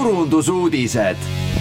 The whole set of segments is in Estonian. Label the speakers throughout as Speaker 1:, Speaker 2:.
Speaker 1: turundusuudised.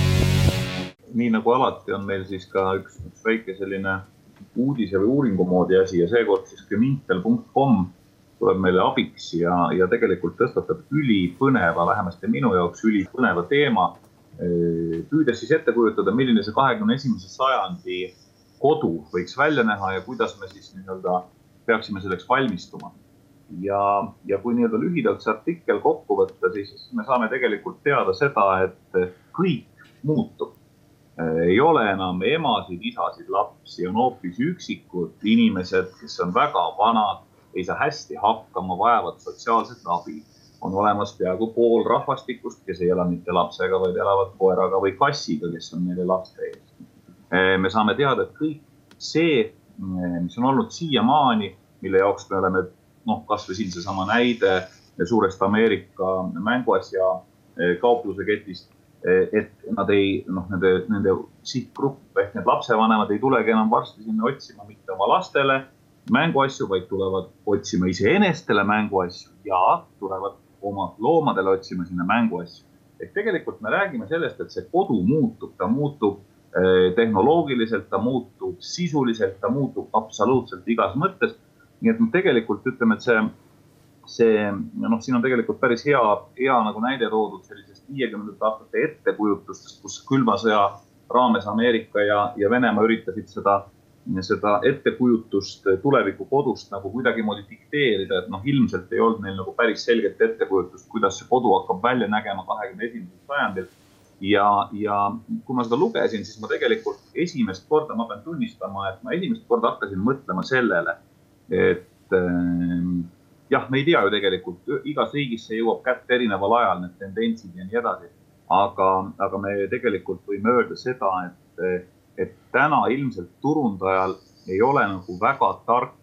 Speaker 2: Nii nagu alati on meil siis ka üks väike selline uudise või uuringu moodi asi ja seekord siis Mintel.com tuleb meile abiks ja tegelikult tõstatab ülipõneva, vähemasti minu jaoks ülipõneva teema. Püüdes siis ette kujutada, milline see 21. sajandi kodu võiks välja näha ja kuidas me siis peaksime selleks valmistuma. Ja kui lühidalt see artikkel kokku võtta, siis me saame tegelikult teada seda, et kõik muutub. Ei ole enam emasid, isasid, lapsi, on hoopis üksikud inimesed, kes on väga vanad, ei saa hästi hakkama, vajavad sotsiaalset abi. On olemas peaaegu pool rahvastikust, kes ei ela mitte lapsega, vaid elavad koeraga või kassiga, kes on neile laste ees. Me saame teada, et kõik see, mis on olnud siiamaani, mille jaoks me oleme kas või siin seesama näide suurest Ameerika mänguasja kaupluse ketist, et nad ei, nende sihtgrupp ehk need lapsevanemad ei tulegi enam varsti sinna otsima mitte oma lastele mänguasju, vaid tulevad otsima iseenestele mänguasju ja tulevad oma loomadele otsima sinna mänguasju. Ehk tegelikult me räägime sellest, et see kodu muutub, ta muutub tehnoloogiliselt, ta muutub sisuliselt, ta muutub absoluutselt igas mõttes. Nii et me tegelikult ütleme, et siin on tegelikult päris hea nagu näide toodud sellisest 50 aastate ettekujutustest, kus külma sõja raames Ameerika ja Venemaa üritasid seda ettekujutust tuleviku kodust nagu kuidagi moodi dikteerida, et ilmselt ei olnud neil nagu päris selget ettekujutust, kuidas see kodu hakkab välja nägema 21. sajandil. Ja kui ma seda lugesin, siis ma tegelikult esimest korda, ma pean tunnistama, et ma esimest korda hakkasin mõtlema sellele, et jah, me ei tea ju tegelikult, igas riigis see jõuab kätte erineval ajal, need tendentsid ja nii edasi, aga me tegelikult võime öelda seda, et täna ilmselt turundajal ei ole nagu väga tark,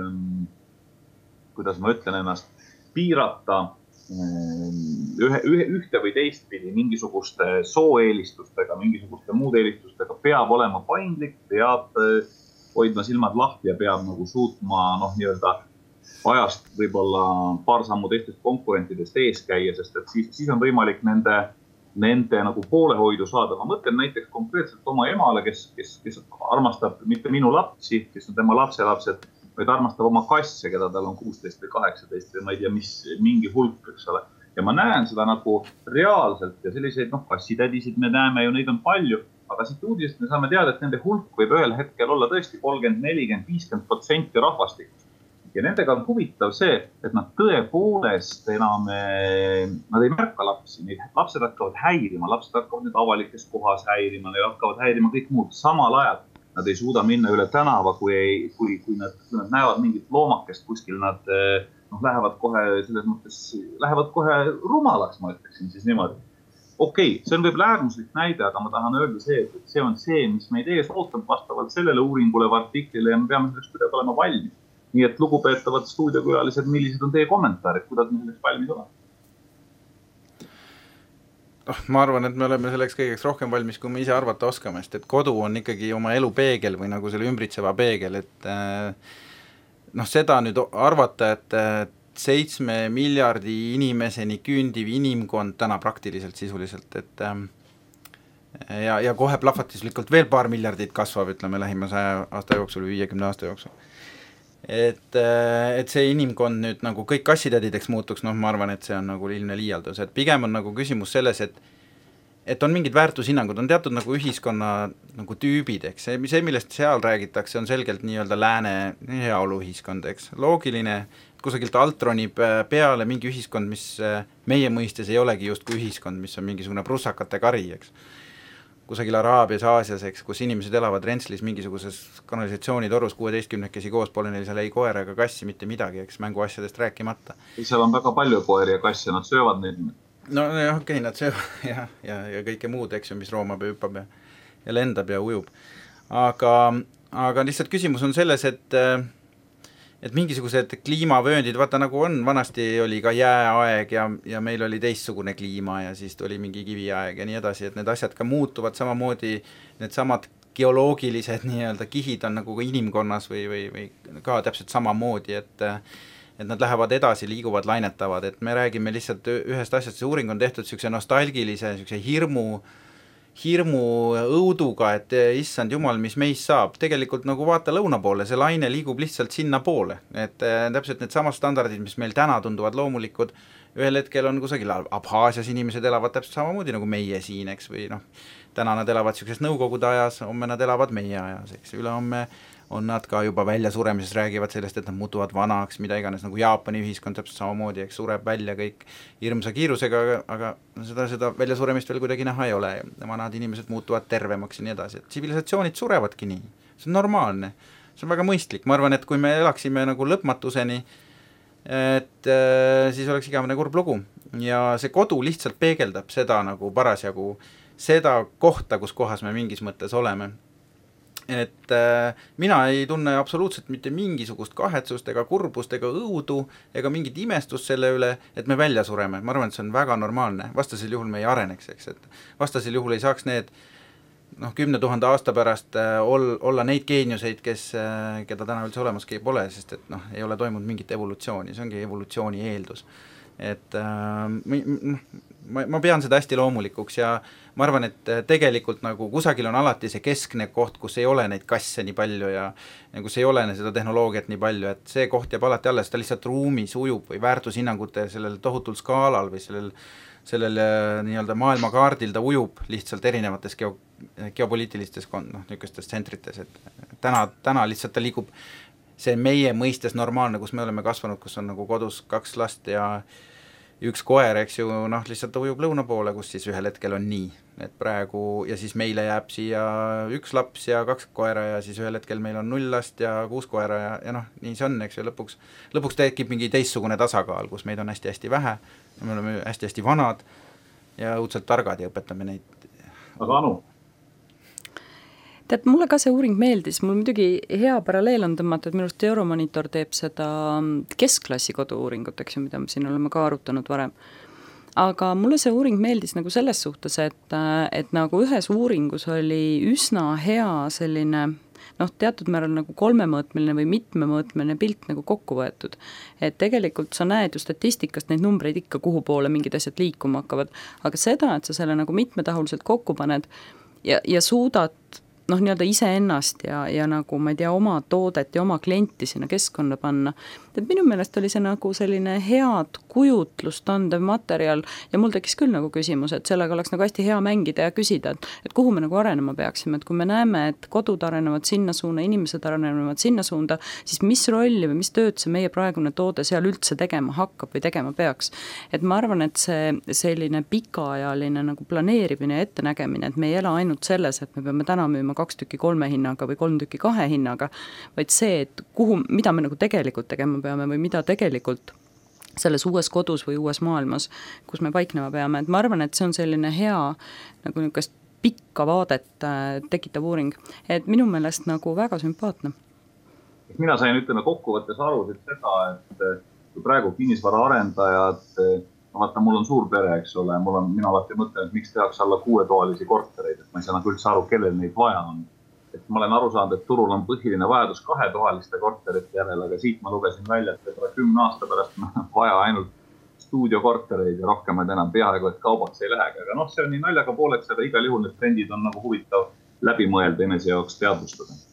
Speaker 2: kuidas ma ütlen ennast, piirata ühte või teistpidi mingisuguste sooeelistustega, mingisuguste muud eelistustega, peab olema paindlik, peab hoidma silmad lahti ja peab nagu suutma ajast võib-olla paar sammu teistest konkurentidest ees käia, sest et siis on võimalik nende nagu poolehoidu saada. Ma mõtlen näiteks konkreetselt oma emale, kes armastab mitte minu lapsi, kes on tema lapselapsed, vaid armastab oma kasse, keda tal on 16 või 18 või ma ei tea, mingi hulk, eks ole. Ja ma näen seda nagu reaalselt ja selliseid kassitädisid me näeme ju, neid on palju. Aga siit uudisest me saame teada, et nende hulk võib ühel hetkel olla tõesti 30, 40, 50% rahvastikust. Ja nendega on huvitav see, et nad tõepoolest enam, nad ei märka lapsi. Lapsed hakkavad häirima, lapsed hakkavad nüüd avalikes kohas häirima, neil hakkavad häirima kõik muud. Samal ajal nad ei suuda minna üle tänava, kui nad näevad mingit loomakest kuskil, nad lähevad kohe rumalaks, ma ütleksin siis niimoodi. Okei, see on võib-olla äärmuslik näide, aga ma tahan öelda see, et see on see, mis meid ees ootab vastavalt sellele uuringule või artiklile ja me peame selleks kuidagi olema valmis. Nii et lugupeetavad stuudiokülalised, millised on teie kommentaarid, kuidas me selleks valmis olema?
Speaker 3: Ma arvan, et me oleme selleks kõigeks rohkem valmis, kui me ise arvata oskame, sest et kodu on ikkagi oma elu peegel või nagu selle ümbritseva peegel, et seda nüüd arvata, et 7 miljardi inimeseni küündiv inimkond täna praktiliselt sisuliselt, et ja kohe plahvatuslikult veel paar miljardit kasvab, ütleme lähima 100 aasta jooksul või 50 aasta jooksul. Et see inimkond nüüd nagu kõik kassitädideks muutuks, ma arvan, et see on nagu ilmne liialdus, et pigem on nagu küsimus selles, et on mingid väärtushinnangud, on teatud nagu ühiskonna nagu tüübid, eks see, millest seal räägitakse, on selgelt nii-öelda lääne heaolu ühiskond, eks loogiline, kusagilt alt ronib peale mingi ühiskond, mis meie mõistes ei olegi justkui ühiskond, mis on mingisugune prussakate kari, eks. Kusagil Araabias, Aasias, eks, kus inimesed elavad rentslis mingisuguses kanalisatsioonitorus 16-kesi koos, pole neil seal ei koera ega kassi, mitte midagi, eks, mänguasjadest rääkimata.
Speaker 2: Seal on väga palju koeri ja kassi, nad söövad neid.
Speaker 3: No okei, nad söövad ja kõike muud, eks ju, mis roomab ja hüppab ja lendab ja ujub. Aga lihtsalt küsimus on selles, et mingisugused kliimavööndid, vaata nagu on, vanasti oli ka jääaeg ja meil oli teistsugune kliima ja siis oli mingi kiviaeg ja nii edasi, et need asjad ka muutuvad samamoodi, need samad geoloogilised nii-öelda kihid on nagu ka inimkonnas või ka täpselt samamoodi, et nad lähevad edasi, liiguvad, lainetavad, et me räägime lihtsalt ühest asjast, see uuring on tehtud niisuguse nostalgilise, niisuguse hirmu õuduga, et issand jumal, mis meist saab, tegelikult nagu vaata lõuna poole, see laine liigub lihtsalt sinna poole, et täpselt need samad standardid, mis meil täna tunduvad loomulikud, ühel hetkel on kusagil Abhaasias inimesed elavad täpselt samamoodi nagu meie siin, eks, või noh, täna nad elavad niisuguses nõukogude ajas, homme nad elavad meie ajas, eks, ülehomme on nad ka juba väljasuremises, räägivad sellest, et nad muutuvad vanaks, mida iganes, nagu Jaapani ühiskond täpselt samamoodi, eks, sureb välja kõik hirmsa kiirusega, aga seda väljasuremist veel kuidagi näha ei ole, vanad inimesed muutuvad tervemaks ja nii edasi, et tsivilisatsioonid surevadki nii, see on normaalne, see on väga mõistlik, ma arvan, et kui me elaksime nagu lõpmatuseni, et siis oleks igavene kurb lugu ja see kodu lihtsalt peegeldab seda nagu parasjagu, seda kohta, kus kohas me mingis mõttes oleme. Et mina ei tunne absoluutselt mitte mingisugust kahetsust ega kurbust ega õudu ega mingit imestust selle üle, et me välja sureme. Ma arvan, et see on väga normaalne. Vastasel juhul me ei areneks, eks. Et vastasel juhul ei saaks need 10 000 aasta pärast olla neid geeniuseid, keda täna üldse olemaski pole, sest et ei ole toimunud mingit evolutsiooni. See ongi evolutsiooni eeldus. Et ma pean seda hästi loomulikuks ja ma arvan, et tegelikult nagu kusagil on alati see keskne koht, kus ei ole neid kasse nii palju ja kus ei ole seda tehnoloogiat nii palju, et see koht jääb alati alles, ta lihtsalt ruumis ujub või väärtushinnangute sellel tohutul skaalal või sellel nii-öelda maailmakaardil ta ujub lihtsalt erinevates geopoliitilistes niisugustes tsentrites, et täna lihtsalt ta liigub see meie mõistes normaalne, kus me oleme kasvanud, kus on nagu kodus 2 last ja 1 koer, eks ju, lihtsalt ujub lõuna poole, kus siis ühel hetkel on nii, et praegu ja siis meile jääb siia 1 laps ja 2 koera ja siis ühel hetkel meil on 0 last ja 6 koera ja nii see on, eks ju, lõpuks tekib mingi teistsugune tasakaal, kus meid on hästi-hästi vähe, me oleme hästi-hästi vanad ja õudselt targad ja õpetame neid.
Speaker 2: Aga Anu?
Speaker 1: Tead, mulle ka see uuring meeldis, mul muidugi hea paralleel on tõmmata, et minu arust Euromonitor teeb seda keskklassi kodu-uuringut, eks ju, mida me siin oleme ka arutanud varem. Aga mulle see uuring meeldis nagu selles suhtes, et nagu ühes uuringus oli üsna hea selline teatud määral nagu 3-mõõtmeline või mitmemõõtmeline pilt nagu kokku võetud. Et tegelikult sa näed ju statistikast neid numbreid ikka, kuhu poole mingid asjad liikuma hakkavad, aga seda, et sa selle nagu mitmetahuliselt kokku paned ja suudad nii-öelda iseennast ja nagu ma ei tea, oma toodet ja oma klienti sinna keskkonda panna. Et minu meelest oli see nagu selline head kujutlust andev materjal ja mul tekkis küll nagu küsimus, et sellega oleks nagu hästi hea mängida ja küsida, et kuhu me nagu arenema peaksime, et kui me näeme, et kodud arenevad sinna suuna, inimesed arenevad sinna suunda, siis mis rolli või mis tööd see meie praegune toode seal üldse tegema hakkab või tegema peaks. Et ma arvan, et see selline pikaajaline nagu planeerimine ja ettenägemine, et me ei ela ainult selles, et me peame täna müüma 2 tükki 3 hinnaga või 3 tükki 2 hinnaga, vaid see, et mida me nagu tegelikult tegema peame või mida tegelikult selles uues kodus või uues maailmas, kus me paiknema peame, et ma arvan, et see on selline hea nagu niisugust pikka vaadet tekitav uuring, et minu meelest nagu väga sümpaatne.
Speaker 2: Mina sain kokkuvõttes aru seda, et kui praegu kinnisvaraarendajad, vaata, mul on suur pere, eks ole, mina alati mõtlen, et miks tehakse alla 6-toalisi kortereid, et ma ei saa nagu üldse aru, kellel neid vaja on. Et ma olen aru saanud, et turul on põhiline vajadus 2-toaliste korterite järel, aga siit ma lugesin välja, et 10 aasta pärast vaja ainult stuudiokortereid ja rohkemaid enam peaaegu, et kaubaks ei lähegi. Aga see on nii naljaga pooleks, aga igal juhul need trendid on nagu huvitav läbi mõelda enese jaoks teadvustada.